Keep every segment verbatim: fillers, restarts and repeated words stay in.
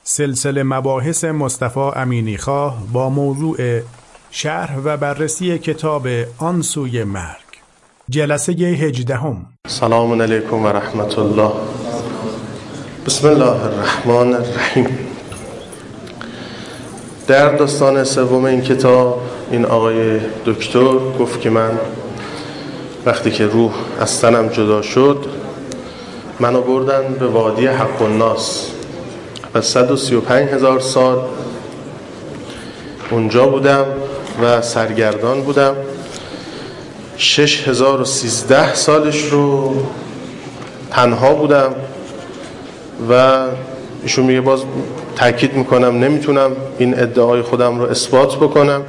سلسله مباحث مصطفی امینیخواه با موضوع شرح و بررسی کتاب آن سوی مرگ، جلسه هجدهم. سلام علیکم و رحمت الله. بسم الله الرحمن الرحیم. در داستان سوم این کتاب این آقای دکتر گفت که من وقتی که روح از تنم جدا شد منو بردن به وادی حق الناس و صد و سی و پنج هزار سال اونجا بودم و سرگردان بودم. شش هزار و سیزده سالش رو تنها بودم و ایشون میگه باز تأکید میکنم نمیتونم این ادعای خودم رو اثبات بکنم.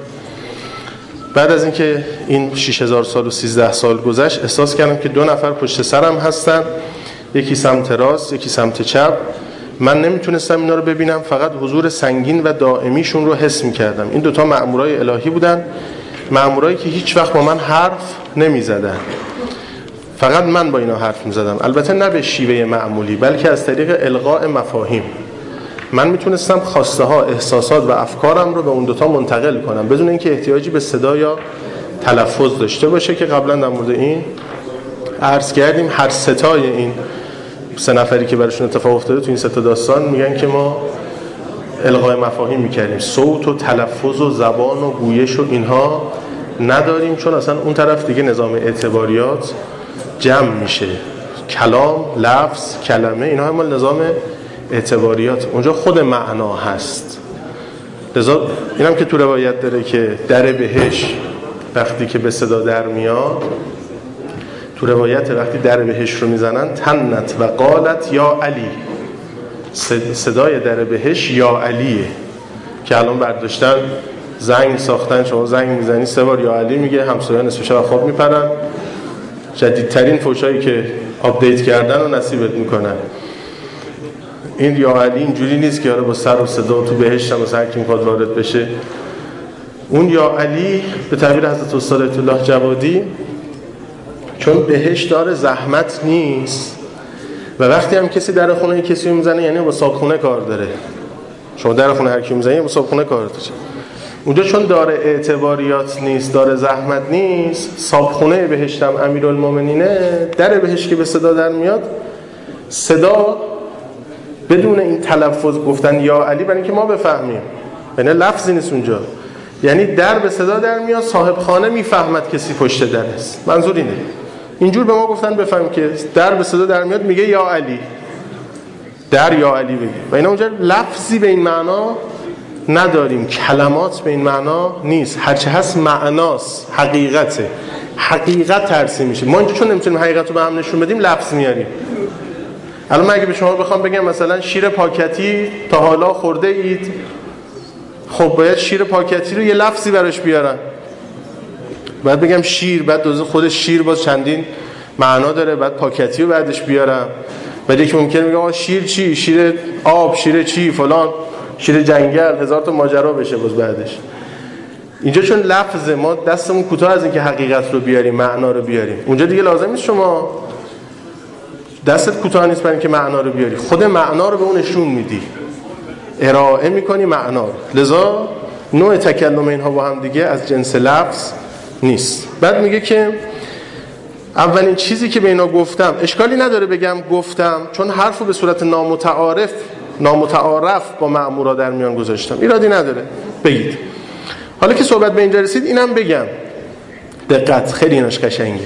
بعد از اینکه این شش هزار سال و سیزده سال گذشت احساس کردم که دو نفر پشت سرم هستن، یکی سمت راست یکی سمت چپ. من نمیتونستم اینا رو ببینم، فقط حضور سنگین و دائمیشون رو حس میکردم. این دوتا مأمورای الهی بودن، مأمورایی که هیچ وقت با من حرف نمیزدن، فقط من با اینا حرف میزدم. البته نه به شیوه معمولی بلکه از طریق القاء مفاهیم. من میتونستم خواسته ها، احساسات و افکارم رو به اون دوتا منتقل کنم بدون اینکه احتیاجی به صدا یا تلفظ داشته باشه که قبلا در مورد این عرض کردیم. هر ستای این سه نفری که براشون اتفاق افتاده تو این سه تا داستان میگن که ما القای مفاهیم میکردیم، صوت و تلفظ و زبان و گویش و اینها نداریم، چون اصلا اون طرف دیگه نظام اعتباریات جمع میشه. کلام، لفظ، کلمه، اینها هم نظام اعتباریات، اونجا خود معنا هست. لذا اینم که تو روایت داره که در بهش وقتی که به صدا در میاد، تو روایت وقتی در بهش رو میزنن تنت و قالت یا علی، صدای در بهش یا علیه که الان برداشتن زنگ ساختن، شما زنگ میزنی سه بار یا علی میگه، همسایه‌ها نصف شب خواب میپرن. جدیدترین فوشایی که آپدیت کردن رو نصیبت میکنن. این یا علی اینجوری نیست که آره با سر و صدا تو بهشت هم مثلا کی میخواد وارد بشه. اون یا علی به تعبیر حضرت استاد آیت الله جوادی، چون بهشت داره زحمت نیست و وقتی هم کسی در خونه کسی رو میزنه یعنی با صابخونه کار داره. شما در خونه هر کی میزنی با صابخونه کار داره. اونجا چون داره اعتباریات نیست، داره زحمت نیست، صابخونه بهشتم امیرالمومنینه، در بهشت که به صدا در میاد، صدا بدون این تلفظ گفتن یا علی برای اینکه ما بفهمیم، یعنی لفظی نیست اونجا، یعنی در به صدا در میاد، صاحب خانه میفهمد کسی پشت در است. منظور اینه. اینجور به ما گفتن بفهمیم که در به صدا در میاد میگه یا علی، در یا علی بگه. و اینا اونجا لفظی به این معنا نداریم، کلمات به این معنا نیست، هرچه هست معناست، حقیقته. حقیقت ترسیم میشه. ما اینجا چون نمیتونیم حقیقت رو به هم نشون بدیم لفظ میاریم. الان من اگه به شما بخوام بگم مثلا شیر پاکتی تا حالا خورده اید، خب باید شیر پاکتی رو یه لفظی براش بیارن. باید بگم شیر، بعد دوزه خود شیر باز چندین معنا داره، بعد پاکتی رو بعدش بیارم. بعد یکی ممکنه میگه آقا شیر چی؟ شیر آب، شیر چی فلان، شیر جنگل، هزار تا ماجرا بشه باز بعدش. اینجا چون لفظ ما دستمون کوتاه از این که حقیقت رو بیاریم، معنا رو بیاریم، اونجا دیگه لازم نیست شما دستت کوتاه نیست برای اینکه معنا رو بیاری، خود معنا رو به اون نشون میدی، ارائه میکنی معنا رو. لذا نوع تکلم اینها با هم دیگه از جنس لفظ نیست. بعد میگه که اولین چیزی که به اینا گفتم، اشکالی نداره بگم گفتم، چون حرفو به صورت نامتعارف نامتعارف با مأمورا در میان گذاشتم، ایرادی نداره بگید. حالا که صحبت به اینجا رسید اینم بگم، دقت، خیلی ایناش قشنگه.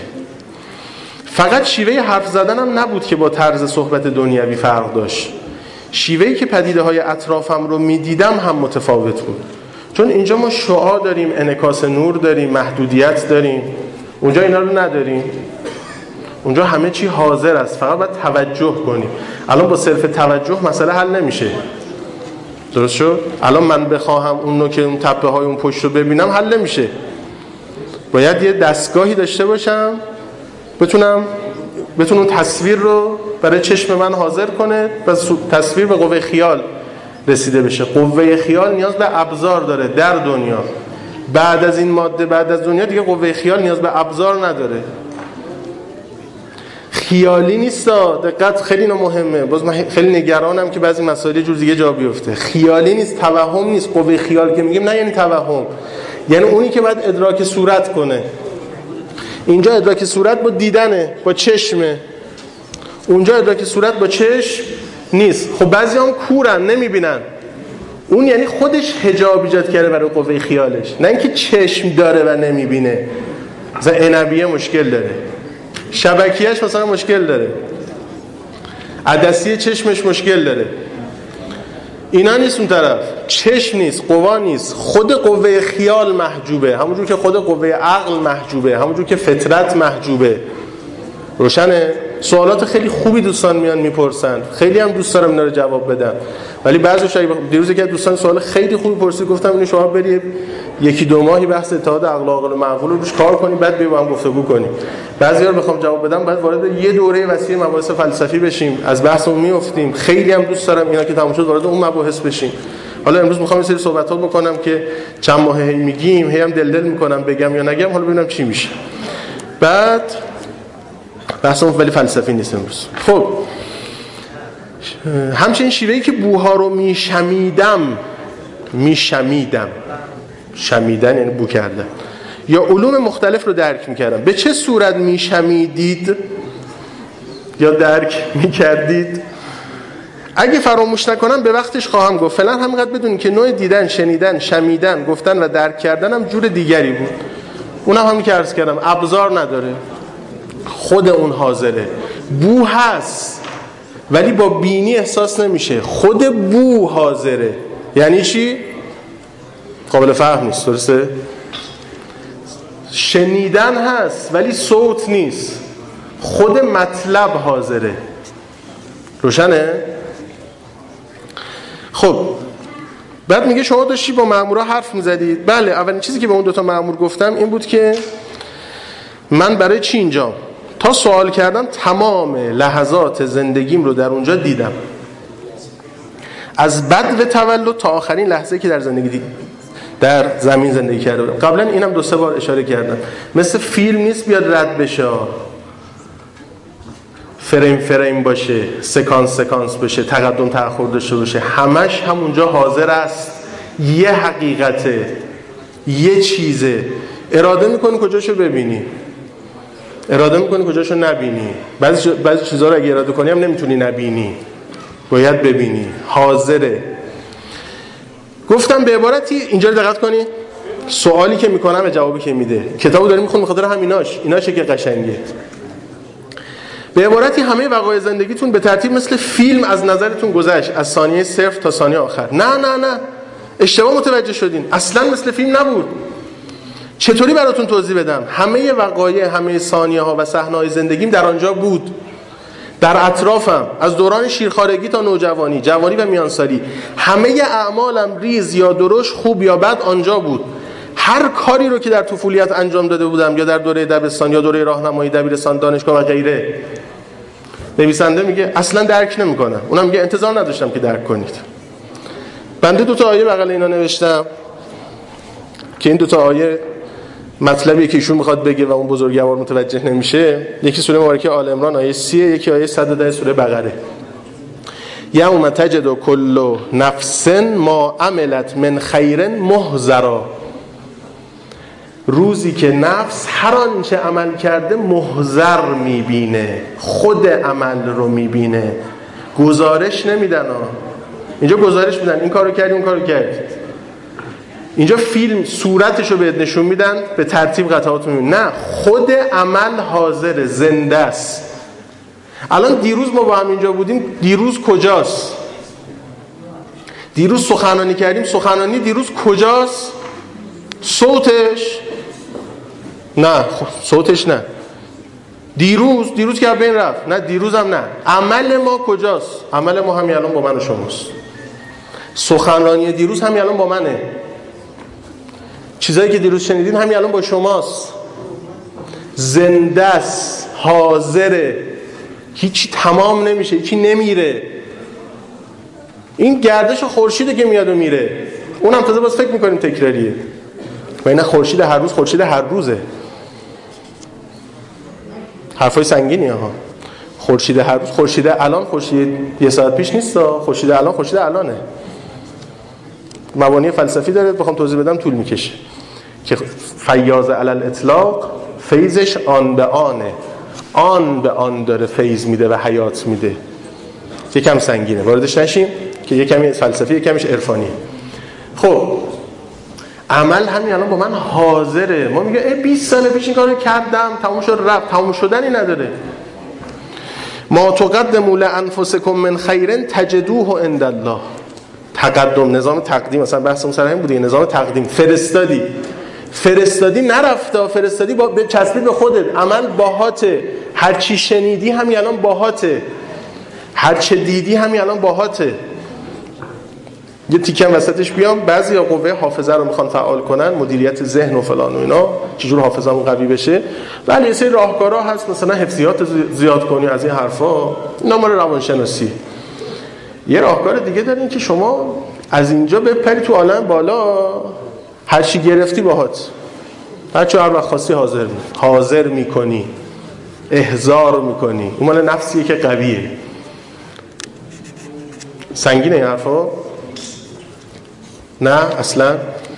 فقط شیوه حرف زدنم نبود که با طرز صحبت دنیوی فرق داشت، شیوهی که پدیده های اطرافم رو میدیدم هم متفاوت بود. چون اینجا ما شعاع داریم، انعکاس نور داریم، محدودیت داریم، اونجا اینا رو نداریم. اونجا همه چی حاضر است، فقط باید توجه کنیم. الان با صرف توجه مسئله حل نمیشه، درست شد؟ الان من بخواهم اون نوک اون تپه های اون پشت رو ببینم حل نمیشه، باید یه دستگاهی داشته باشم بتونم بتونم اون تصویر رو برای چشم من حاضر کنه و تصویر به قوه خیال رسیده بشه. قوه خیال نیاز به ابزار داره در دنیا، بعد از این ماده، بعد از دنیا دیگه قوه خیال نیاز به ابزار نداره. خیالی نیست. دقت، خیلی اینو مهمه. باز من خیلی نگرانم که بعضی مسائل جور دیگه جا بیفته. خیالی نیست، توهم نیست. قوه خیال که میگیم نه یعنی توهم، یعنی اونی که باید ادراک صورت کنه. اینجا ادراک صورت با دیدنه، با چشمه. اونجا ادراک صورت با چشم نیست. خب بعضی هم کورن، نمیبینن. اون یعنی خودش حجاب ایجاد کرده برای قوه خیالش، نه اینکه چشم داره و نمیبینه. مثلا عنبیه مشکل داره، شبکیهش مثلا مشکل داره، عدسی چشمش مشکل داره. اینا نیست. اون طرف چشم نیست، قوا نیست، خود قوه خیال محجوبه، همونجور که خود قوه عقل محجوبه، همونجور که فطرت محجوبه. روشنه؟ سوالات خیلی خوبی دوستان میان میپرسن، خیلی هم دوست دارم اینا رو جواب بدم، ولی بعضیش دیروز که دوستان سوال خیلی خوبی پرسید، گفتم اینو شما برید یکی دو ماهی بحث اتحاد عقل و عاقل و معقول رو روش کار کنید، بعد با هم گفتگو کنیم. بعضیا رو بخوام جواب بدم بعد وارد یه دوره وسیع مباحث فلسفی بشیم، از بحثمون میافتیم. خیلی هم دوست دارم اینا که تموم شد وارد اون مباحث بشیم. حالا امروز میخوام یه سری صحبتات بکنم که چند ماه هی میگیم، هی هم دل دل میکنم بگم یا نگم، حالا ببینم چی میشه. بعد بحثمون ولی فلسفی نیست امروز. خب همچنین شیوهی که بوها رو میشمیدم میشمیدم شمیدن یعنی بو کردن، یا علوم مختلف رو درک میکردم. به چه صورت میشمیدید یا درک میکردید؟ اگه فراموش نکنم به وقتش خواهم گفت. فعلا همینقدر بدونید که نوع دیدن، شنیدن، شمیدن، گفتن و درک کردن هم جور دیگری بود. اونم همین که عرض کردم ابزار نداره، خود اون حاضره. بو هست ولی با بینی احساس نمیشه، خود بو حاضره. یعنی چی؟ قابل فهم نیست. درسته؟ شنیدن هست ولی صوت نیست، خود مطلب حاضره. روشنه؟ خب بعد میگه شما داشتی با مأمورا حرف میزدید. بله، اولین چیزی که به اون دوتا مأمور گفتم این بود که من برای چی اینجام؟ تا سوال کردم تمام لحظات زندگیم رو در اونجا دیدم، از بدو تولد تا آخرین لحظه که در زندگی در زمین زندگی کرده بودم. قبلا اینم دو سه بار اشاره کردم، مثل فیلم نیست بیاد رد بشه، فریم فریم باشه، سکانس سکانس باشه، تقدم تأخر داشته باشه. همش همونجا حاضر است. یه حقیقته، یه چیزه. اراده میکنی کجاشو ببینی، اراده میکنی کجاشو نبینی. بعضی بعضی چیزا رو اگه اراده کنی هم نمیتونی نبینی، باید ببینی. حاضره. گفتم به عبارتی اینجا دقت کنی، سوالی که میکنم و جوابی که میده. کتابو داریم میخونیم بخاطر همیناش، ایناشه که قشنگه. به عبارتی همه وقایع زندگیتون به ترتیب مثل فیلم از نظرتون گذشت، از ثانیه صفر تا ثانیه آخر. نه نه نه، اشتباه متوجه شدین، اصلا مثل فیلم نبود. چطوری براتون توضیح بدم؟ همه وقایع، همه ثانیه ها و صحنه های زندگیم در آنجا بود، در اطرافم، از دوران شیرخوارگی تا نوجوانی، جوانی و میانسالی. همه اعمالم ریز یا درشت، خوب یا بد آنجا بود. هر کاری رو که در طفولیت انجام داده بودم، یا در دوره دبستان یا دوره راهنمایی، دبیرستان، دانشگاه و غیره. نویسنده میگه اصلا درک نمیکنم. اونم میگه انتظار نداشتم که درک کنید. بنده دو تا آیه بغل اینا نوشتم که این دو تا آیه مطلبی که ایشون میخواد بگه و اون بزرگوار متوجه نمیشه. یکی سوره مبارکه آل عمران آیه سی، یکی آیه صد و ده سوره بقره. یوم تجد کل نفس ما عملت من خیر محضرا. روزی که نفس هر آنچه عمل کرده محضر میبینه، خود عمل رو میبینه، گزارش نمیدن ها. اینجا گزارش میدن این کارو کردی اون کارو کردی. اینجا فیلم صورتشو بهت نشون میدن، به ترتیب قطعات میبینی. نه، خود عمل حاضر، زنده است. الان دیروز ما با هم اینجا بودیم، دیروز کجاست؟ دیروز سخنرانی کردیم، سخنرانی دیروز کجاست؟ صوتش؟ نه، صوتش نه. دیروز دیروز که بین رفت، نه دیروز هم نه. عمل ما کجاست؟ عمل ما همین الان با من و شماست. سخنرانی دیروز همین الان با منه. چیزایی که دیروز شنیدین همین الان با شماست. زنده است، حاضره، هیچی تمام نمیشه، هیچی نمیره. این گردش خورشیده که میاد و میره. اونم تازه باز فکر میکنیم تکراریه. و اینا خورشید هر روز، خورشید هر روزه. حرفای سنگینی ها. خورشید هر روز، خورشید الان خورشید یه ساعت پیش نیست، خورشید الان خورشید الانه. مبانی فلسفی داره، بخوام توضیح بدم طول میکشه که فیاض علی الاطلاق فیضش آن به آنه، آن به آن داره فیض میده و حیات میده. یکم سنگینه، واردش نشیم که یکمی فلسفی یکمیش عرفانیه. خب عمل همین الان با من حاضره. ما میگه ای بیست سال پیش این کارو کردم تموم شد رفت، تموم شدنی نداره. ما تقدموا لانفسکم من خیر تجدوه عند الله. تقدم، نظام تقدیم، مثلا بحث اون سر همین بوده، نظام تقدیم. فرستادی فرستادی نرفته، فرستادی با چسبی به خودت، عمل باهاته، هر چی شنیدی همین الان باهاته، هر چه دیدی همین الان باهاته. یه تیکم وسطش بیام، بعضیا قوه حافظه رو میخوان فعال کنن، مدیریت ذهن و فلان و اینا، چجور حافظه‌مون قوی بشه. ولی یه سری راهکارا هست، مثلا حفظیات زیاد کنی از این حرفا، اینا مال روانشناسی. یه راهکار دیگه دارین که شما از اینجا بپری تو عالم بالا، هر چی گرفتی باهات، هر چی هر وقت خواستی حاضر می. حاضر میکنی، احضار میکنی. اون مال نفسیه که قویه. سنگینه این حرفا؟ نه اصلا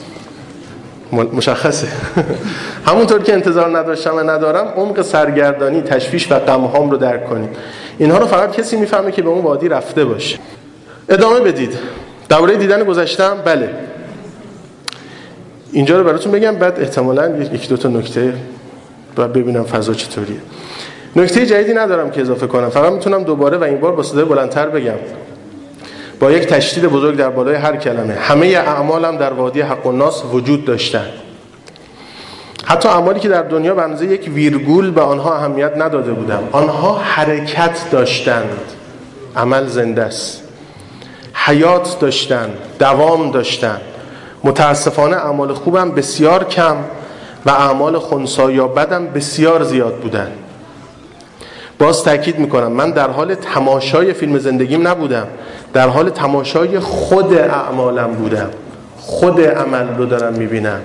مشخصه. همونطور که انتظار نداشتم و ندارم، عمق سرگردانی، تشویش و غم‌هام رو درک کنید. اینها رو فقط کسی میفهمه که به اون وادی رفته باشه. ادامه بدید. دوره دیدن گذشتم، بله اینجا رو براتون بگم، بعد احتمالاً یک دو تا نکته بعد ببینم فضا چطوریه. نکته جدیدی ندارم که اضافه کنم، فقط میتونم دوباره و این بار با صدای بلندتر بگم، با یک تشدید بزرگ در بالای هر کلمه. همه اعمالم در وادی حق و ناس وجود داشتن. حتی اعمالی که در دنیا به اندازه یک ویرگول به آنها اهمیت نداده بودم، آنها حرکت داشتند. عمل زنده است، حیات داشتند، دوام داشتند. متاسفانه اعمال خوبم بسیار کم و اعمال خنثی یا بدم بسیار زیاد بودن. باز تاکید میکنم، من در حال تماشای فیلم زندگیم نبودم، در حال تماشای خود اعمالم بودم. خود عمل رو دارم میبینم.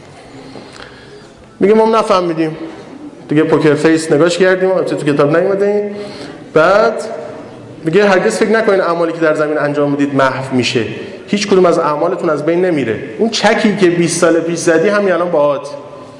میگه ما نفهمیدیم دیگه، پوکر فیس نگاش کردیم، تو کتاب نیومده. بعد میگه هرگز فکر نکنین اعمالی که در زمین انجام میدید محو میشه. هیچ کدوم از اعمالتون از بین نمیره. اون چکی که بیست سال پیش زدی همین الان باهات.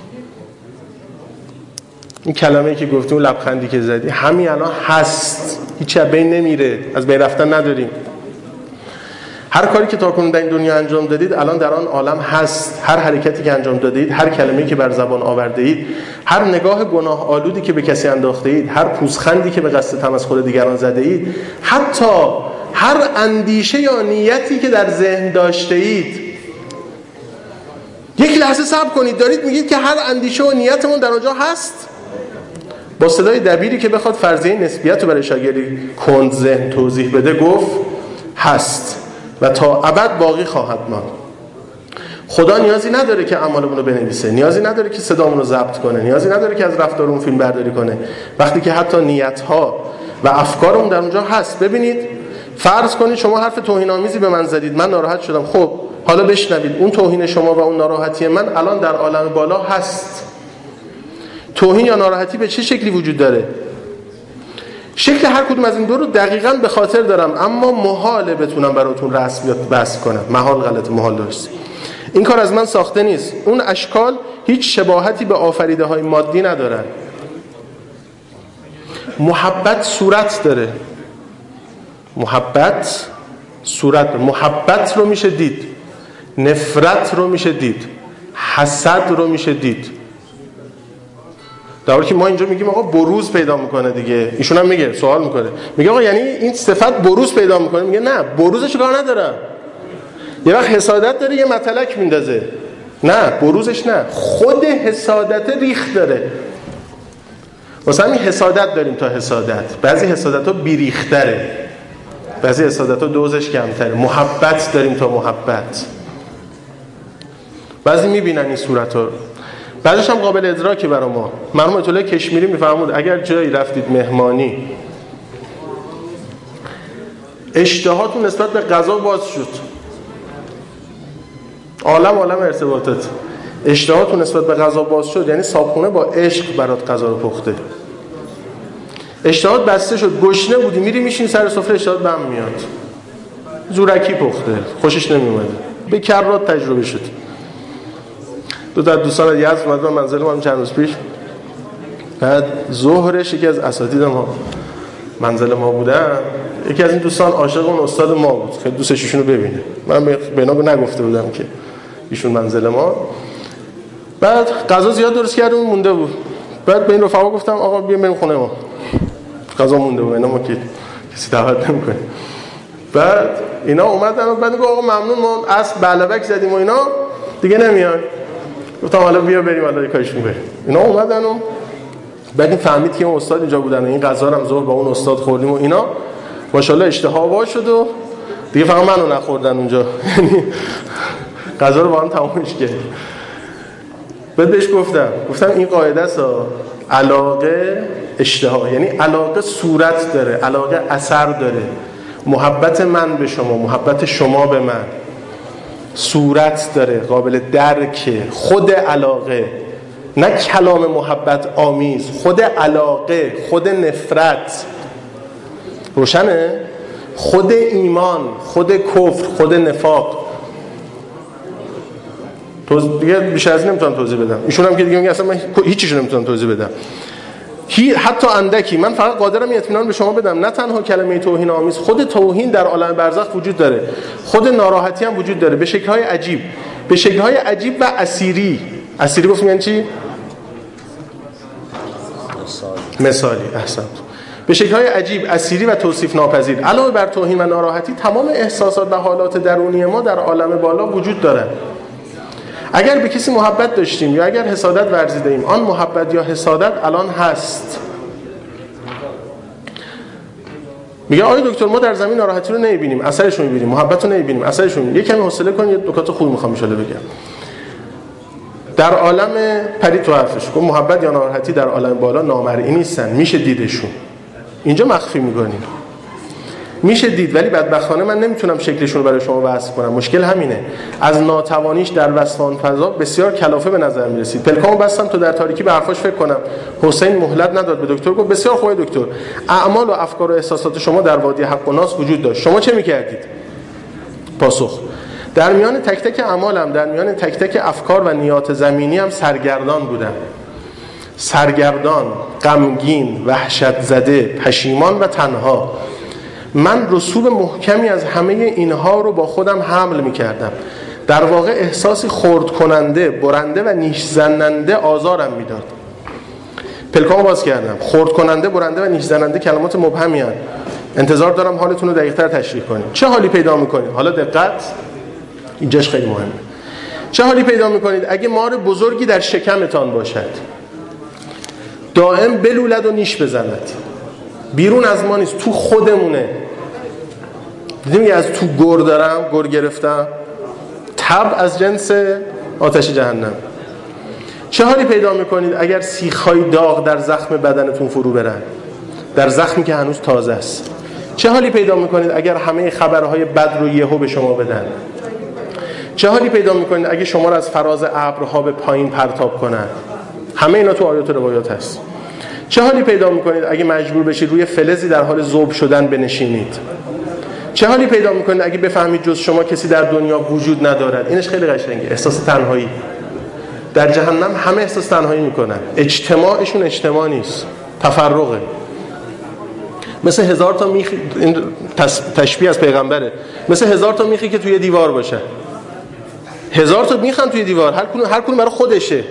این کلمه‌ای که گفتی، اون لبخندی که زدی همین الان هست، هیچ از بین نمیره، از بین رفتن نداریم. هر کاری که تاکنون در این دنیا انجام دادید الان در آن عالم هست. هر حرکتی که انجام دادید، هر کلمه‌ای که بر زبان آورده اید، هر نگاه گناه آلودی که به کسی انداخته اید، هر پوزخندی که به قصد تمسخر دیگران زده اید، حتی هر اندیشه یا نیتی که در ذهن داشته اید. یک لحظه صبر کنید، دارید میگید که هر اندیشه و نیتمون در اونجا هست؟ با صدای دبیری که بخواد فرضیه نسبیت رو برای شاگردی کند ذهن توضیح بده گفت هست و تا ابد باقی خواهد ماند. خدا نیازی نداره که اعمالمون رو بنویسه، نیازی نداره که صدامون رو ضبط کنه، نیازی نداره که از رفتارمون فیلم برداری کنه، وقتی که حتی نیت‌ها و افکارمون در اونجا هست. ببینید، فرض کنید شما حرف توهین‌آمیزی به من زدید، من ناراحت شدم. خب حالا بشنوید، اون توهین شما و اون ناراحتی من الان در عالم بالا هست. توهین یا ناراحتی به چه شکلی وجود داره؟ شکل هر کدوم از این دو رو دقیقاً به خاطر دارم، اما محاله بتونم براتون رسمیات بحث کنم. محال غلط، محال درست. این کار از من ساخته نیست. اون اشکال هیچ شباهتی به آفریده های مادی ندارن. محبت صورت داره. محبت صورت داره. محبت رو میشه دید، نفرت رو میشه دید، حسد رو میشه دید. در حالی که ما اینجا میگیم آقا بروز پیدا میکنه دیگه. ایشون هم میگه، سوال میکنه، میگه آقا یعنی این صفت بروز پیدا میکنه؟ میگه نه، بروزش کار ندارم. یه وقت حسادت داره، یه متلک میندازه. نه، بروزش نه، خود حسادت ریخ داره. واسه همین حسادت داریم تا حسادت. بعضی حسادت ها بیریختره، بعضی حسادت ها دوزش کمتره. محبت داریم تا محبت. بعضی میبینن این صورت ها، بعضیش هم قابل ادراکه برای ما. مرحوم آیت الله کشمیری میفرمود اگر جایی رفتید مهمانی، اشتهاتون نسبت به غذا باز شد، عالم عالم ارتباطات، اشتهاتون نسبت به غذا باز شد، یعنی صاحبخونه با عشق برات غذا رو پخته. اشتهات بسته شد، گشنه بودی، میری میشین سر سفره اشتهات بم میاد، زورکی پخته، خوشش نمیومده، به کرات تجربه شد. دو تا دوستان از یزد اومدن منزل ما چند روز پیش، بعد ظهرش یکی از اساتید ما منزل ما بودن، یکی از این دوستان عاشق اون استاد ما بود که دوستش ایشونو ببینه. من به اینا نگفته بودم که ایشون منزل ما. بعد غذا زیاد درست کردیم مونده بود. بعد به این رفقا گفتم آقا بیا بریم خونه ما، غذا مونده بود، اینا ما که کسی دعوت نمی‌کنه. بعد اینا اومدن و بعد گفتم آقا ممنون، ما اصل بلبک زدیم و اینا دیگه نمیان. گفتم حالا بیا بریم حالا کارشون بریم. اینا اومدن و بعد این فهمید که اون استاد اینجا بودن و این غذا رو هم ظهر با اون استاد خوردیم و اینا، ماشاءالله اشتها وا شد و دیگه فقط منو نخوردن اونجا، یعنی غذا رو با هم تمامش کردیم. بعد بهش گفتم گفتم این قاعده است، علاقه اشتها، یعنی علاقه صورت داره، علاقه اثر داره. محبت من به شما، محبت شما به من صورت داره، قابل درکه. خود علاقه، نه کلام محبت آمیز، خود علاقه، خود نفرت. روشنه؟ خود ایمان، خود کفر، خود نفاق. تو دیگه بیشتر از این نمیتونم توضیح بدم. ایشون هم که دیگه میگه اصلا من هیچیشو نمیتونم توضیح بدم، هی حتی اندکی. من فقط قادرم اطمینان به شما بدم نه تنها کلمه توهین آمیز، خود توهین در عالم برزخ وجود داره، خود ناراحتی هم وجود داره، به شکل‌های عجیب، به شکل‌های عجیب و اسیری. اسیری گفتم یعنی چی؟ مثالی. احسنت. به شکل‌های عجیب، اسیری و توصیف ناپذیر. علاوه بر توهین و ناراحتی، تمام احساسات و حالات درونی ما در عالم بالا وجود داره. اگر به کسی محبت داشتیم یا اگر حسادت ورزیده ایم، آن محبت یا حسادت الان هست. میگه آقای دکتر ما در زمین ناراحتی رو نمیبینیم، اثرش رو میبینیم، محبت رو نمیبینیم، اثرش رو میبینیم. یک کمی حوصله کن، یه نکات خوب میخوام ان بگم. در عالم پرید تو حرفش گفت محبت یا ناراحتی در عالم بالا نامرئی نیستن، میشه دیدشون. اینجا مخفی میکنیم، میشه دید، ولی بدبختانه من نمیتونم شکلشون رو برای شما وصف کنم. مشکل همینه، از ناتوانیش در وصف آن فضا بسیار کلافه به نظر میرسید. پلکامو بستم تو در تاریکی به حرفاش فکر کنم. حسین مهلت نداد به دکتر، گفت بسیار خوبه دکتر، اعمال و افکار و احساسات شما در وادی حق و ناس وجود داشت، شما چه میکردید؟ پاسخ: در میان تک تک اعمالم، در میان تک تک افکار و نیات زمینی هم سرگردان بودم. سرگردان، غمگین، وحشت زده، پشیمان و تنها. من رسوب محکمی از همه اینها رو با خودم حمل می کردم. در واقع احساسی خرد کننده، برنده و نیش زننده آزارم می داد. پلکامو باز کردم. خرد کننده، برنده و نیش زننده کلمات مبهمی هستند. انتظار دارم حالتون رو دقیق‌تر تشریح کنید. چه حالی پیدا می کنید؟ حالا دقت، اینجاش خیلی مهمه. چه حالی پیدا می کنید اگه مار بزرگی در شکمتان باشد، دائم بلولد و نیش بزند؟ بیرون از ما نیست، تو خودمونه. دیدیم که از تو گر دارم، گر گرفتم، تب از جنس آتش جهنم. چه حالی پیدا میکنید اگر سیخ‌های داغ در زخم بدنتون فرو برن، در زخمی که هنوز تازه است؟ چه حالی پیدا میکنید اگر همه خبرهای بد رو یهو به شما بدن؟ چه حالی پیدا میکنید اگه شما رو از فراز ابرها به پایین پرتاب کنن؟ همه اینا تو آیات و روایات هست. چه حالی پیدا میکنید اگه مجبور بشید روی فلزی در حال ذوب شدن بنشینید؟ چه حالی پیدا میکنید اگه بفهمید جز شما کسی در دنیا وجود ندارد؟ اینش خیلی قشنگه، احساس تنهایی. در جهنم همه احساس تنهایی میکنن، اجتماعشون اجتماع نیست، تفرقه. مثل هزار تا میخ، این تشبیه از پیغمبره، مثل هزار تا میخی که توی دیوار باشه. هزار تا میخن توی دیوار، هر کدوم هر کدوم برای خودشه.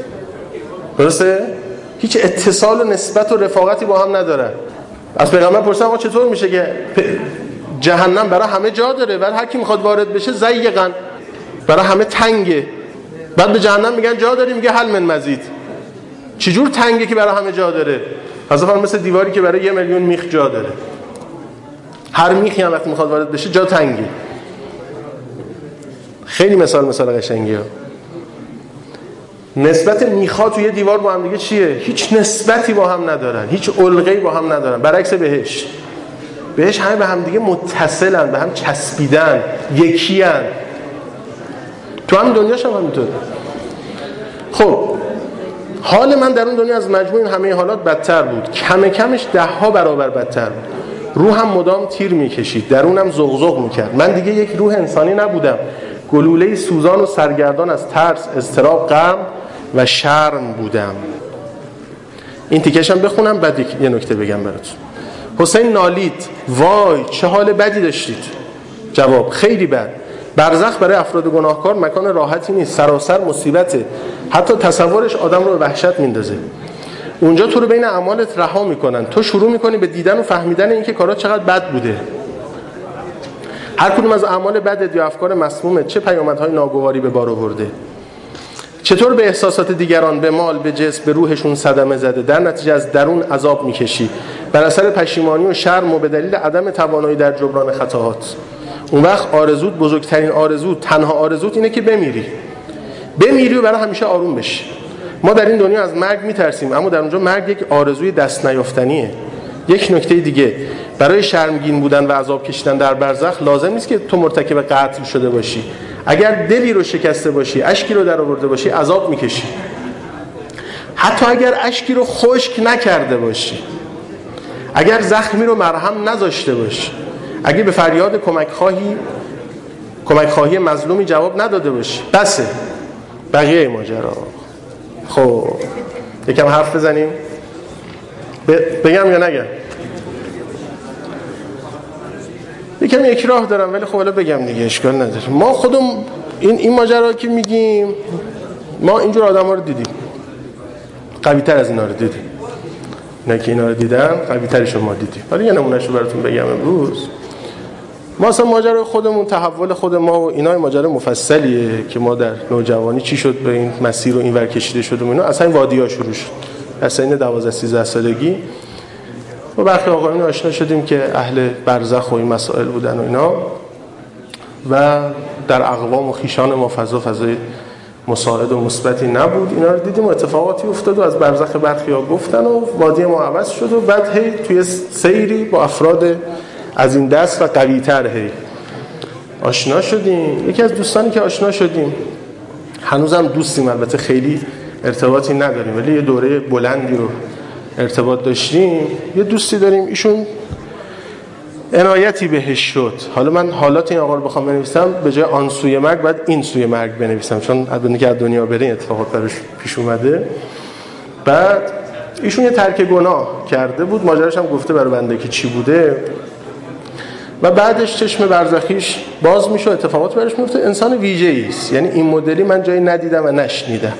درسته؟ هیچ اتصال و نسبت و رفاقتی با هم ندارن. از پیغمبر پرسیدن آقا چطور میشه که جهنم برای همه جا داره ولی هر کی میخواد وارد بشه ضیقاً، برای همه تنگه؟ بعد به جهنم میگن جا داری، میگه هل من مزید. چجور تنگه که برای همه جا داره؟ اصلا مثل دیواری که برای یه میلیون میخ جا داره. هر میخی هم وقتی میخواد وارد بشه جا تنگه. خیلی مثال مثال قشنگیه. نسبت میخا توی دیوار با هم دیگه چیه؟ هیچ نسبتی با هم ندارن، هیچ علقه‌ای با هم ندارن. برعکس بهشت، بهشت همه به هم دیگه متصلن، به هم چسبیدن، یکیان. تو هم دنیاش هم همینطوره. خب حال من در اون دنیا از مجموع این همه حالات بدتر بود، کم کمش ده ها برابر بدتر بود. روحم مدام تیر میکشید، درونم زغزغ میکرد. من دیگه یک روح انسانی نبودم، گلوله سوزان و سرگردان از ترس، اضطراب، غم و شرم بودم. این تیکشم بخونم بعد یه نکته بگم براتون. حسین نالید، وای چه حال بدی داشتید. جواب: خیلی بد. برزخ برای افراد گناهکار مکان راحتی نیست، سراسر مصیبته، حتی تصورش آدم رو به وحشت میندازه. اونجا تو رو بین اعمالت رها میکنن، تو شروع میکنی به دیدن و فهمیدن اینکه کارات چقدر بد بوده. هر کدوم از اعمال بدت یا افکار مسمومت چه پیامدهای ناگواری به بار آورده، چطور به احساسات دیگران، به مال، به جسم، به روحشون صدمه زده، در نتیجه از درون عذاب میکشی بر اثر پشیمانی و شرم و به دلیل عدم توانایی در جبران خطاهات. اون وقت آرزوت، بزرگترین آرزوت، تنها آرزوت اینه که بمیری بمیری و برای همیشه آروم بشی. ما در این دنیا از مرگ میترسیم، اما در اونجا مرگ یک آرزوی دست نیافتنیه. یک نکته دیگه، برای شرمگین بودن و عذاب کشیدن در برزخ لازم نیست که تو مرتکب قتل شده باشی. اگر دلی رو شکسته باشی، اشکی رو در آورده باشی، عذاب میکشی. حتی اگر اشکی رو خشک نکرده باشی، اگر زخمی رو مرهم نذاشته باشی، اگه به فریاد کمک خواهی کمک خواهی مظلومی جواب نداده باشی، بسه. بقیه ماجرا. خب یکم حرف بزنیم. بگم یا نگم؟ یکم یک راه دارم ولی خب حالا بگم دیگه، اشکال نداره. ما خودم این این ماجرا که میگیم، ما اینجور آدم‌ها رو دیدیم، قوی‌تر از اینا رو دیدیم. نه که اینا رو دیدن، قوی‌ترش رو ما دیدیم. حالا یه نمونهشو براتون بگم امروز. ما اصلا ماجرای خودمون، تحول خود ما و اینا ماجرا مفصلیه که ما در نوجوانی چی شد به این مسیر رو اینور کشیده شدیم. اینا اصلا این وادی‌ها شروع شد. اصلا این دوازده سیزده سالگی و برخی آقایون آشنا شدیم که اهل برزخ و این مسائل بودن و اینا، و در اقوام و خیشان ما فضا فضای مساعد و مثبتی نبود. اینا رو دیدیم و اتفاقاتی افتاد و از برزخ برخیا گفتن و وادی ما عوض شد و بعد هی توی سیری با افراد از این دست و قوی‌تر هی آشنا شدیم. یکی از دوستانی که آشنا شدیم، هنوزم دوستیم، البته خیلی ارتباطی نداریم ولی یه دوره بلندی رو ارتباط داشتیم. یه دوستی داریم، ایشون عنایتی بهش شد. حالا من حالات این آقا رو بخوام بنویسم، به جای آن سوی مرگ باید این سوی مرگ بنویسم، چون البته که از دنیا بره این اتفاقات براش پیش اومده. بعد ایشون یه ترک گناه کرده بود، ماجراش هم گفته برای بنده که چی بوده، و بعدش چشم برزخیش باز میشه، اتفاقات براش میفته. انسان ویژه‌ای است، یعنی این مدلی من جایی ندیدم و نشنیدم.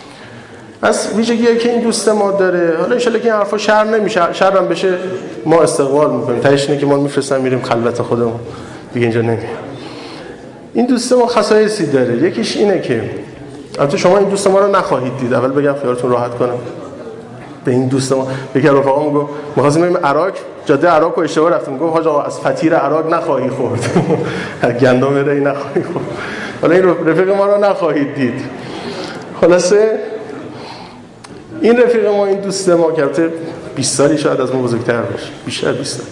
از ویژگیایی که این دوست ما داره، حالا ان شاءالله که این حرفا شر نمیشه، شرم بشه ما استقبال میکنیم، تهش اینه که ما میفرستیم میریم خلوت خودمون دیگه، اینجا نمیام. این دوست ما خصایصی داره. یکیش اینه که البته شما این دوست ما رو نخواهید دید، اول بگم خیالتون راحت کنم. به این دوست ما یکی از رفقا میگه می‌خواستیم بریم عراق، جاده عراق رو اشتباه رفتیم، میگه حاج آقا از فطیر عراق نخواهی خورد، گندم ری نخواهی خورد. حالا این رفیق ما رو نخواهید دید. خلاصه این رفیق ما، این دوست ما که البته بیست سالی شاید از ما بزرگتر باشه، بیشتر بیست سال،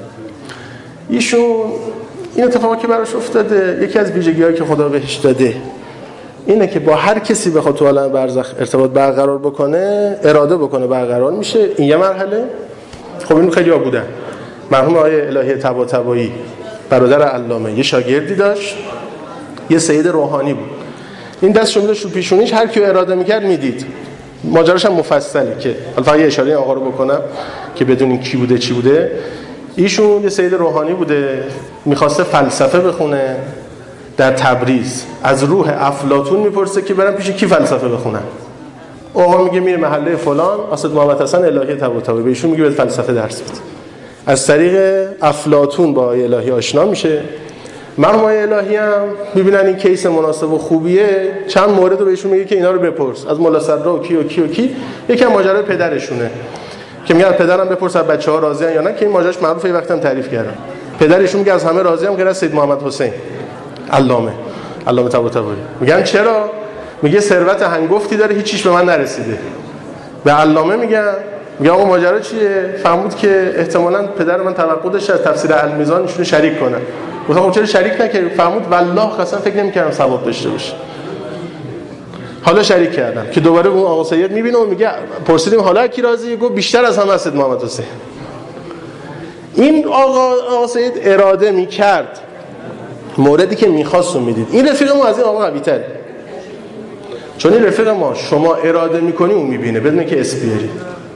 ایشون این اتفاقی که براش افتاده، یکی از ویژگی‌هایی که خدا بهش داده اینه که با هر کسی بخواد تو عالم برزخ ارتباط برقرار بکنه، اراده بکنه برقرار میشه. این یه مرحله. خب این خیلی‌ها بودن. مرحوم آقای الهی طباطبایی برادر علامه یه شاگردی داشت، یه سید روحانی بود. این دستشو می‌ذاشت رو پیشونیش، هر کیو اراده می‌کرد میدید. ماجراش هم مفصله که حالا فقط یه اشاره آقا رو بکنم که بدونین کی بوده چی بوده. ایشون یه سید روحانی بوده، می‌خواسته فلسفه بخونه در تبریز. از روح افلاطون میپرسه که برم پیش کی فلسفه بخونم. آقا میگه میره محله فلان، اسد محمد حسن الهی طباطبایی، بهشون میگه به فلسفه درس بده. از طریق افلاطون با الهی آشنا میشه. مرحوم الهی هم میبینن این کیس مناسب و خوبیه، چند مورد رو بهشون میگه که اینا رو بپرس از مولا صدرا و کی و کی و کی. یکی از ماجرای پدرشونه که میگه پدرم بپرس از بچه‌ها راضیان یا نه، که این ماجراش معروفه، یه وقتم تعریف کردم. پدرشون میگه از همه راضیام غیر از سید محمد حسین علامه علامه طباطبایی. میگن چرا؟ میگه ثروت هنگفتی داره، هیچیش به من نرسیده. به علامه میگن میگه آقا ماجرا چیه؟ فهمود که احتمالاً پدر من توقع داشت از تفسیر المیزان ایشونو شریک کنه. گفتم خب چرا شریک نکردی؟ فهمود والله قسم فکر نمی‌کردم ثواب داشته باشه. حالا شریک کردم که دوباره اون آقا سید میبینه و میگه پرسیدیم حالا کی راضیه؟ گفت بیشتر از همه هست محمد حسین. این آقا آقا سید اراده میکرد موردی که میخواست رو میدید. این رفیق ما از این آقا قوی تره، چون این رفیق ما شما اراده میکنی اون میبینه بدون که اسم بیاری.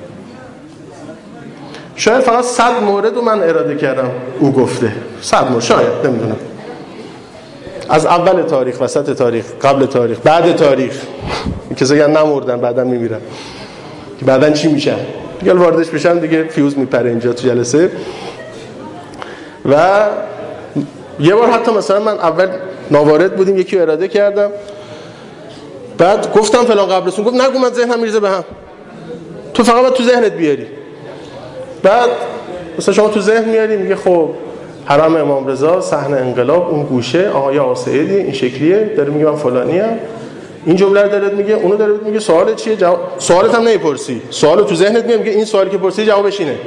شاید فقط صد مورد رو من اراده کردم او گفته، صد مورد شاید، نمیدونم، از اول تاریخ، وسط تاریخ، قبل تاریخ، بعد تاریخ. کسایی که نمردن بعداً میمیرن که بعداً چی میشن دیگه واردش بشن دیگه فیوز میپره اینجا تو جلسه. و یه بار حتی مثلا من اول ناوارد بودیم یکی اراده کردم، بعد گفتم فلان قبل رسون، گفت نگو من ذهنم میریزه به هم، تو فقط باید تو ذهنت بیاری. بعد مثلا شما تو ذهن میاری میگه خب حرم امام رضا، صحنه انقلاب، اون گوشه آقای آسیدی این شکلیه، داره میگه من فلانی ام، این جمله رو داره میگه، اونو داره میگه، سوال چیه؟ جواب سوالت هم نمیپرسی، سوالو تو ذهنت میگه، میگه این سوالی که پرسی جوابش اینه.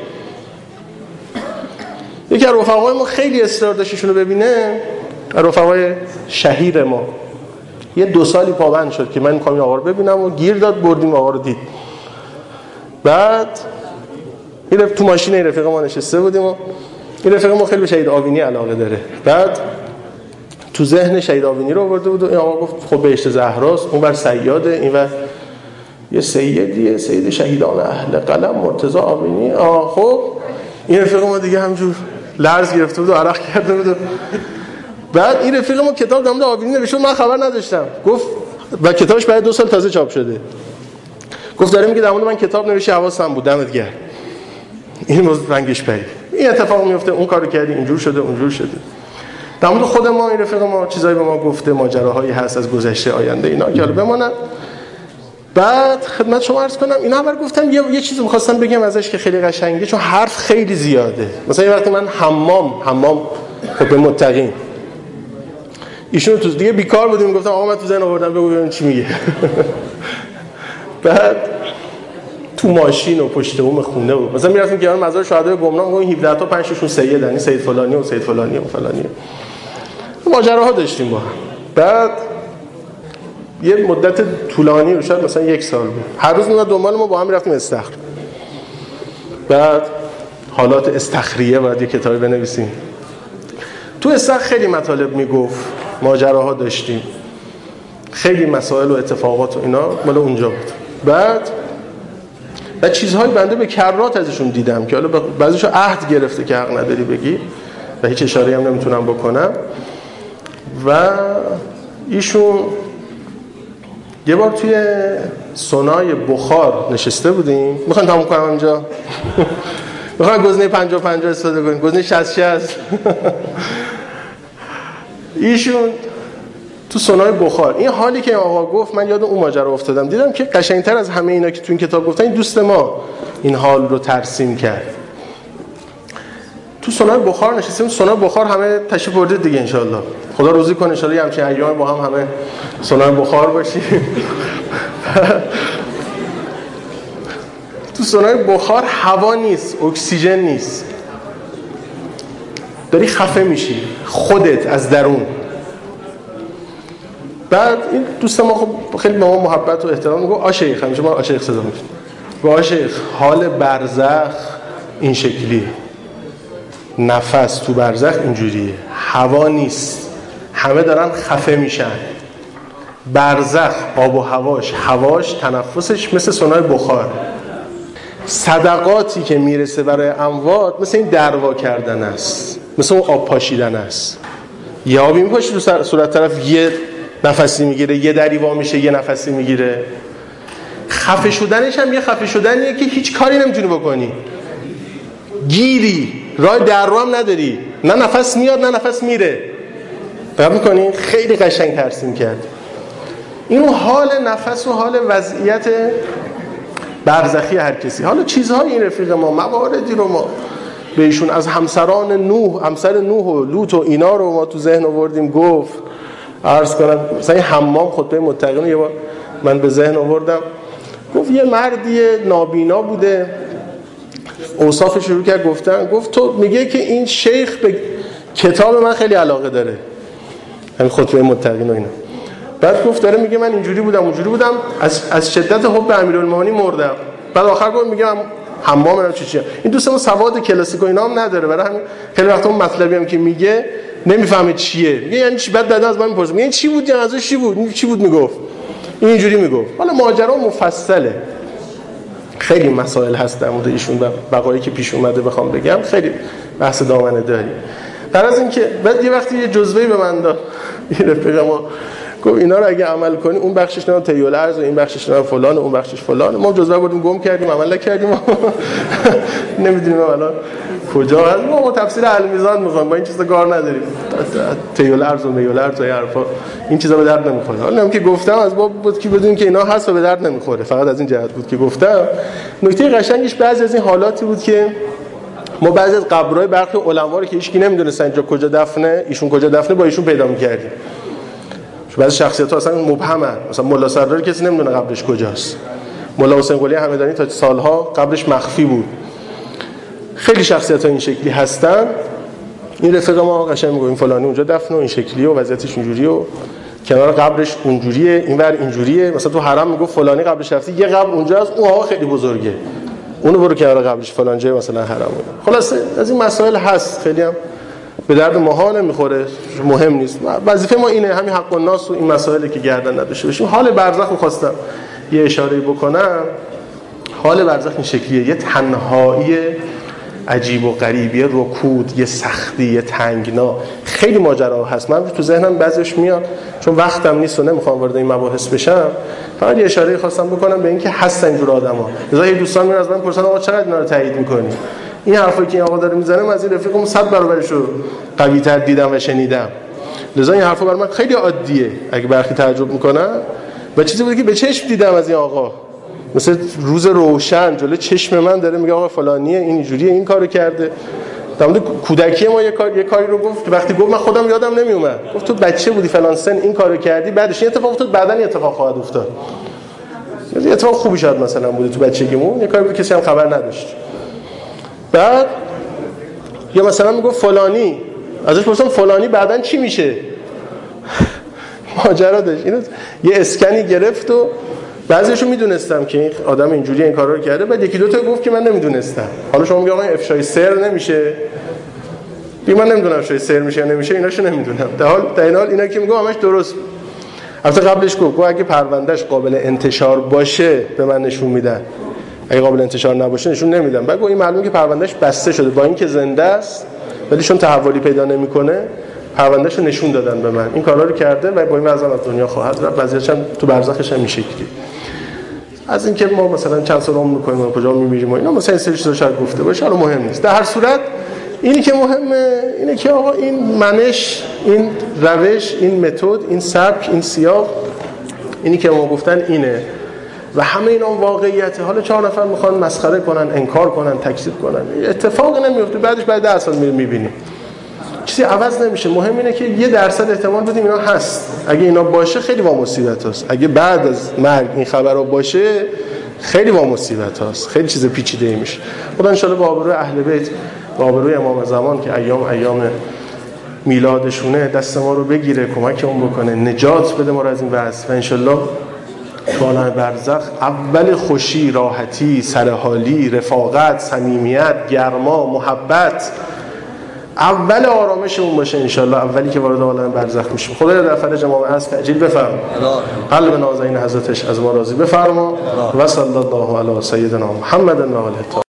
یکی از رفقای ما خیلی اصرار داشت ایشونو ببینه، رفقای شهیر ما، یه دو سالی پابند شد که من می‌خوام این آقا رو ببینم و گیر داد، بردیم آقا رو دید. بعد این تو ماشین این رفیق ما نشسته بودیم و این رفیق ما خیلی به شهید آوینی علاقه داره. بعد تو ذهن شهید آوینی رو آورده بود و این آقا گفت خب بهشت زهراست، اون بر سیاده، این ور یه سیدیه، سید شهیدان اهل قلم مرتضی آوینی. آه خب این رفیق ما دیگه همجور لرز گرفته بود و عرق کرده بود. بعد این رفیق ما کتاب دامده آوینی نوشته، من خبر نداشتم. گفت و کتابش بعد دو سال تازه چاپ شده. گفت داره میگه دامده من کتاب نوشته، حواسم بود، دمت گرم. این موضوع رنگش پرید، این اتفاق میفته، اون کارو کردی، اینجور شده، اونجور شده. در مورد خود ما این رفیق ما چیزایی به ما گفته، ماجراهایی هست از گذشته آینده اینا که حالا بمونن. بعد خدمت شما عرض کنم اینا بر گفتم یه یه چیزی می‌خواستم بگم ازش که خیلی قشنگه، چون حرف خیلی زیاده. مثلا یه وقتی من حمام حمام خب به متقین ایشون تو دیگه بیکار بودیم، گفتم آقا من تو ذهن آوردم بگو ببین چی میگه. بعد تو ماشین و پشت بوم خونه بود مثلا میرفتیم که مزار شهدای گمنام، اون هفده تا پنج تاشون سید، یعنی سید فلانی و سید فلانی و فلانی، ماجراها داشتیم با هم. بعد یه مدت طولانی رو شاید مثلا یک سال بود، هر روز ما دنبال ما با هم میرفتیم استخر. بعد حالات استخریه باید یه کتابی بنویسیم. تو استخر خیلی مطالب میگفت، ماجراها داشتیم، خیلی مسائل و اتفاقات و اینا مال اونجا بود. بعد و چیزهای بنده به کرات ازشون دیدم که حالا بعضیشو عهد گرفته که حق نداری بگی و هیچ اشاره‌ای هم نمیتونم بکنم. و ایشون یه بار توی سونای بخار نشسته بودیم، میخوام تموم کنم اینجا، میخوام گزینه پنجاه پنجاه استفاده کنیم، گزینه شصت شصت. ایشون تو سونای بخار، این حالی که آقا گفت من یاد اون ماجرا افتادم، دیدم که قشنگتر از همه اینا که تو این کتاب گفتن این دوست ما این حال رو ترسیم کرد. تو سونای بخار نشستیم، سونای بخار همه تشریف بردید دیگه انشالله، خدا روزی کنه انشالله یه همچین ایام با هم همه سونای بخار باشیم. تو سونای بخار هوا نیست، اکسیژن نیست، داری خفه میشی خودت از درون. بعد این دوست ما خب خیلی به ما محبت و احترام میگه آ شیخ، همیشه ما آ شیخ صدا میکنیم، گفت آ شیخ حال برزخ این شکلی، نفس تو برزخ اینجوریه، هوا نیست، همه دارن خفه میشن. برزخ آب و هواش، هواش تنفسش مثل سونای بخار. صدقاتی که میرسه برای اموات مثل این دروا کردن است، مثل اون آب پاشیدن است. یه آبی میپاشه تو صورت طرف، یه نفسی میگیره، یه دری وا میشه، یه نفسی میگیره. خفه شدنش هم یه خفه شدنیه که هیچ کاری نمیتونی بکنی، گیری، راه درو هم نداری، نه نفس میاد نه نفس میره. فهم میکنین؟ خیلی قشنگ ترسیم کرد. این اون حال نفس و حال وضعیت برزخی هر کسی. حالا چیزهای این رفیق ما، مواردی رو ما به ایشون از همسران نوح، همسر نوح و لوط و اینا رو ما تو ذهن آوردیم. گفت عرض کنم مثلا این حمام خطبه متقین یه بار من به ذهن آوردم، گفت یه مردی نابینا بوده، اوصافش شروع کرد گفتن، گفت تو میگه که این شیخ به کتاب من خیلی علاقه داره، همین خطبه متقین و اینا. بعد گفت داره میگه من اینجوری بودم اونجوری بودم، از از شدت حب امیرالمومنین مردم. بعد آخر گفت میگم حمام منم چی چی. این دوستمون سواد کلاسیک و اینا هم نداره، برای همین خیلی وقتا اون مطلبی هم که میگه نمیفهمه چیه، میگه یعنی چی. بعد دادا از من میپرسه میگه چی بود جنازه چی بود چی بود میگفت اینجوری میگفت. حالا ماجرا مفصله، خیلی مسائل هست در مورد ایشون و بقایی که پیش اومده بخوام بگم، خیلی بحث دامنه داری. در از اینکه بعد یه وقتی یه جزوه‌ای به من داد، این رفیق ما گفت اینا رو اگه عمل کنی اون بخشش نه تیول ارز و این بخشش نه فلان و اون بخشش فلان. ما جزوه بودیم گم کردیم عمل نکردیم نمیدونیم الان کجا هست. ما تفسیر المیزان میخوام، با این چیزا کار نداریم، تیول ارز و میول ارز و این حرفا این چیزا به درد نمیخوره. حالا که گفتم از باب بود که بدون که اینا هست و به درد نمیخوره، فقط از این جهت بود که گفتم. نکته قشنگش بعضی از این حالاتی بود که ما بعضی از قبرهای برخی علما رو که هیچ کی نمیدونست اینجا کجا دفنه، ایشون کجا دفنه، با ایشون پیدا می‌کردیم. چون بعضی شخصیت‌ها اصلا مبهمن، مثلا ملا سردار کسی نمیدونه قبرش کجاست. ملا حسین قلی همدانی تا سالها قبرش مخفی بود. خیلی شخصیت‌ها این شکلی هستن. این رفیق ما قشنگ میگه این فلانی اونجا دفنه و این شکلیه و وضعیتش اینجوریه و کنار قبرش اونجوریه، اینور اینجوریه. مثلا تو حرم میگه فلانی قبرش رفته، یه قبر اونجا هست، اون آقا خیلی بزرگه، اونو برو کنار قبرش فلان جای مثلا حرم. خلاصه از این مسائل هست، خیلی هم به درد ماها نمیخوره، مهم نیست. وظیفه ما اینه، همین حق الناس و این مسائلی که گردن نداشته باشیم. حال برزخ رو خواستم یه اشاره بکنم. حال برزخ این شکلیه، یه تنهایی عجیب و غریبیه، رکود، یه سختی، یه تنگنا، خیلی ماجرا هست. من تو ذهنم بعضیش میاد چون وقتم نیست و نمیخوام وارد این مباحث بشم، فقط یه اشاره خواستم بکنم به اینکه هستن اینجور آدما. لذا یه دوستان میاد از من پرسن آقا چقدر اینا رو تایید می‌کنی؟ این حرفایی که این آقا داره میزنه من از این رفیقم صد برابرشو قوی‌تر دیدم و شنیدم. لذا این حرفا برای من خیلی عادیه اگه برخی تعجب میکنن، و چیزی بوده که به چشم دیدم از این آقا، مثل روز روشن جلوی چشم من داره میگه آقا فلانیه این اینجوریه این کارو کرده. در مورد کودکی ما یه کار یه کاری رو گفت که وقتی گفت من خودم یادم نمیومد، گفت تو بچه بودی فلان سن این کارو کردی، بعدش این اتفاق افتاد، بعدن این اتفاق خواهد افتاد. یه اتفاق خوبی شاید مثلا بوده تو بچگیمون، یه کاری بود کسی هم خبر نداشت. بعد یا مثلا میگفت فلانی، ازش پرسیدم فلانی بعدن چی میشه؟ ماجرا داشت. اینو یه اسکنی گرفت و بعضیشو میدونستم که این آدم اینجوری این کارا رو کرده، بعد یکی دو تا گفت که من نمیدونستم. حالا شما میگی آقا افشای سر نمیشه؟ بی من نمیدونم افشای سر میشه یا نمیشه، ایناشو نمیدونم. در حال در این حال اینا که میگم همش درست. البته قبلش گفت گفت اگه پروندهش قابل انتشار باشه به من نشون میدن، اگه قابل انتشار نباشه نشون نمیدن. بعد گفت این معلومه که پروندهش بسته شده، با اینکه زنده است ولی چون تحولی پیدا نمیکنه پروندهش رو نشون دادن به من. این کارا رو کرده و با این وضع از دنیا خواهد رفت. وضعیتش هم تو برزخش هم این شکلی. از اینکه ما مثلا چند سال عمر می‌کنیم و کجا می‌میریم و اینا مثلا این سری چیزا شاید گفته باشه، حالا مهم نیست. در هر صورت اینی که مهمه اینه که آقا این منش، این روش، این متد، این سبک، این سیاق، اینی که ما گفتن اینه و همه اینا واقعیته. حالا چهار نفر میخوان مسخره کنن، انکار کنن، تکذیب کنن، اتفاقی نمیفته. بعدش بعد ده سال میریم میبینیم چیزی عوض نمیشه. مهم اینه که یه درصد احتمال بدیم اینا هست. اگه اینا باشه خیلی وا مصیبت هست. اگه بعد از مرگ این خبرها باشه خیلی وا مصیبت هست، خیلی چیز پیچیده ای میشه. خدا ان شاء الله با آبروی اهل بیت، با آبروی امام زمان که ایام ایام میلادشونه دست ما رو بگیره، کمکمون بکنه، نجات بده ما رو از این وضع و ان شاء الله تو عالم برزخ اول خوشی، راحتی، سرحالی، رفاقت، صمیمیت، گرما، محبت، اول آرامشمون باشه ان شاء الله اولی که وارد عالم برزخ میشیم. خدایا در فرج امام هست تعجیل بفرما، قلب نازنین حضرتش از ما راضی بفرما و صلی الله علی سیدنا محمد و آله.